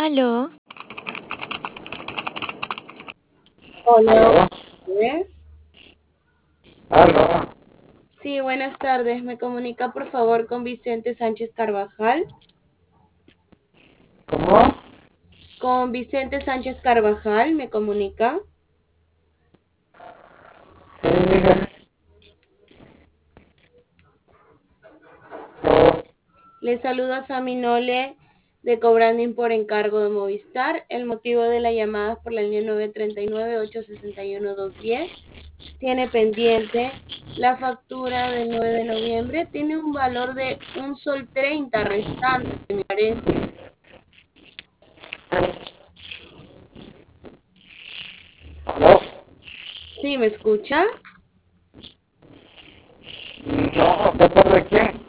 Aló, Hola, ¿Aló? ¿ves? ¿Aló? Sí, buenas tardes. ¿Me comunica por favor con Vicente Sánchez Carvajal? ¿Cómo? Con Vicente Sánchez Carvajal, ¿me comunica? Sí, diga. Yo, Le saluda Sami Nole de Cobranding por encargo de Movistar. El motivo de la llamada es por la línea 939-861-210. Tiene pendiente la factura del 9 de noviembre. Tiene un valor de un sol 30 restante, me parece. ¿aló? ¿Sí, me escucha? No, ¿de parte de quién?